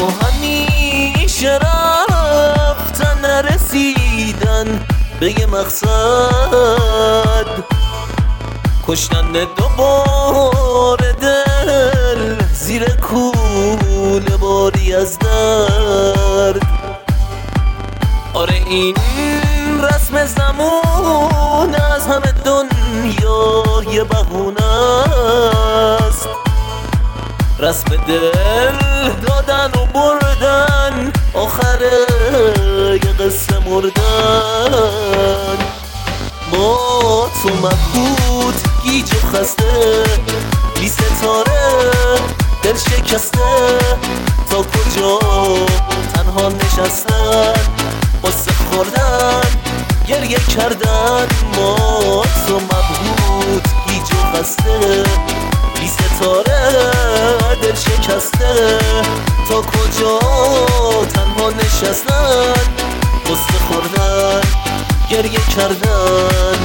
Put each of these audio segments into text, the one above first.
اما همیشه رفتن نرسیدن به یه مقصد، کشتن دوباره دل زیر کوله باری از درد. آره این رسم زمان از همه دنیا یه بهونه است، رسم دل دادن و بردن آخر یه قصه مردن. با تو مبهوت گیج و خسته، بی ستاره دل شکسته، تا کجا تنها نشستن قصه خوردن گریه کردن. ما تو مبهوت گیج و خسته، بی ستاره دل شکسته، تا کجا تنها نشستن قصه خوردن گریه کردن.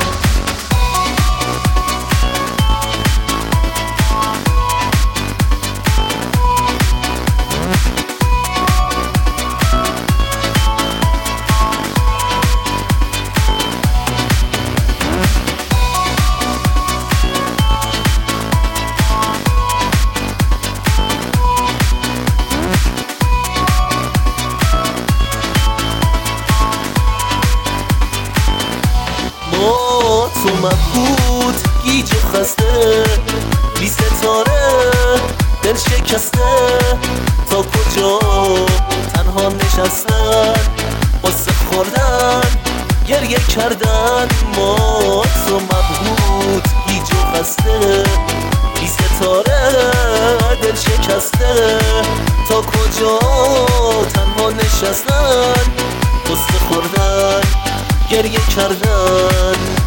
با تو مبهوت گیج و خسته، بی ستاره دل شکسته، تا کجا تنها نشستن قصه خوردن گریه کردن. ما تو مبهوت گیج و خسته، بی ستاره دل شکسته، تا کجا تنها نشستن قصه خوردن گریه کردن.